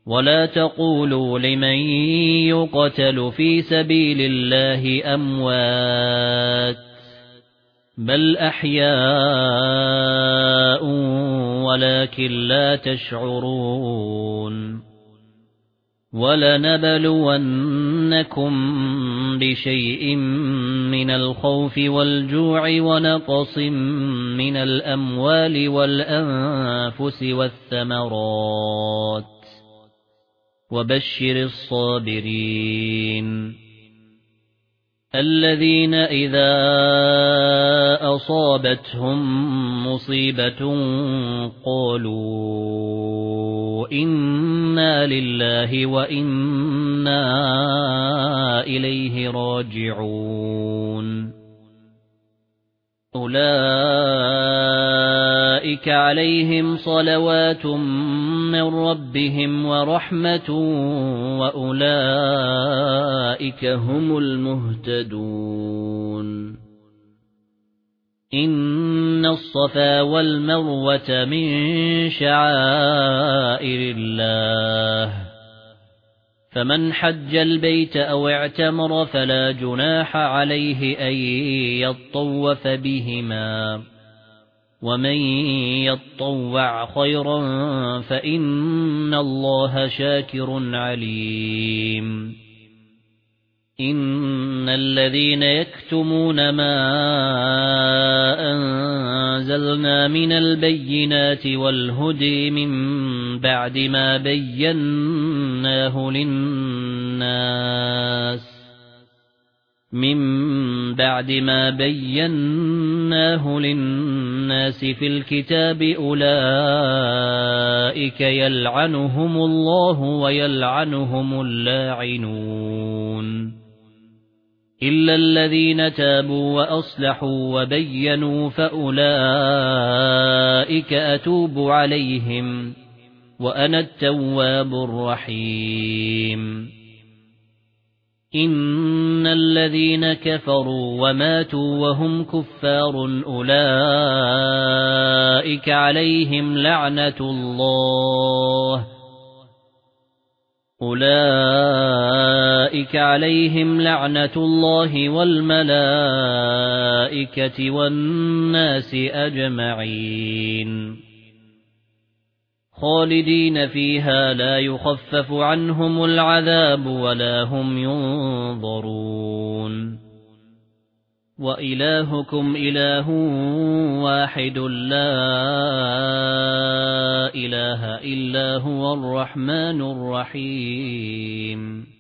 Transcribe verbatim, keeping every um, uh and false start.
ولا تقولوا لمن يقتل في سبيل الله أموات بل أحياء ولكن لا تشعرون وَلَنَبْلُوَنَّكُمْ بِشَيْءٍ مِنَ الْخَوْفِ وَالْجُوعِ وَنَقْصٍ مِنَ الْأَمْوَالِ وَالْأَنفُسِ وَالثَّمَرَاتِ وَبَشِّرِ الصَّابِرِينَ الَّذِينَ إِذَا أَصَابَتْهُم مُّصِيبَةٌ قَالُوا إِنَّا لِلَّهِ وَإِنَّا إِلَيْهِ رَاجِعُونَ أُولَئِكَ عَلَيْهِمْ صَلَوَاتٌ مِّن رَّبِّهِمْ وَرَحْمَةٌ وَأُولَئِكَ هُمُ الْمُهْتَدُونَ إِنَّ الصَّفَا وَالْمَرْوَةَ مِن شَعَائِرِ اللَّهِ فَمَنْ حَجَّ الْبَيْتَ أَوْ اعْتَمَرَ فَلَا جُنَاحَ عَلَيْهِ أَن يَطَّوَّفَ بِهِمَا وَمَن يَطَّوَّعْ خَيْرًا فَإِنَّ اللَّهَ شَاكِرٌ عَلِيمٌ إِنَّ الَّذِينَ يَكْتُمُونَ مَا أَنزَلْنَا مِنَ الْبَيِّنَاتِ وَالْهُدى مِن بَعْدِ مَا بَيَّنَّاهُ لِلنَّاسِ مِن بَعْدِ مَا بَيَّنَّاهُ لِلنَّاسِ فِي الْكِتَابِ أُولَئِكَ يَلْعَنُهُمُ اللَّهُ وَيَلْعَنُهُمُ اللاعنون إِلَّا الَّذِينَ تَابُوا وَأَصْلَحُوا وَبَيَّنُوا فَأُولَئِكَ أَتُوبُ عَلَيْهِمْ وَأَنَا التَّوَّابُ الرَّحِيمُ إِنَّ الَّذِينَ كَفَرُوا وَمَاتُوا وَهُمْ كُفَّارٌ أُولَئِكَ عَلَيْهِمْ لَعْنَةُ اللَّهِ أُولَئِكَ عَلَيْهِمْ لَعْنَةُ اللَّهِ وَالْمَلَائِكَةِ وَالنَّاسِ أَجْمَعِينَ خالدين فيها لا يخفف عنهم العذاب ولا هم ينظرون وإلهكم إله واحد لا إله إلا هو الرحمن الرحيم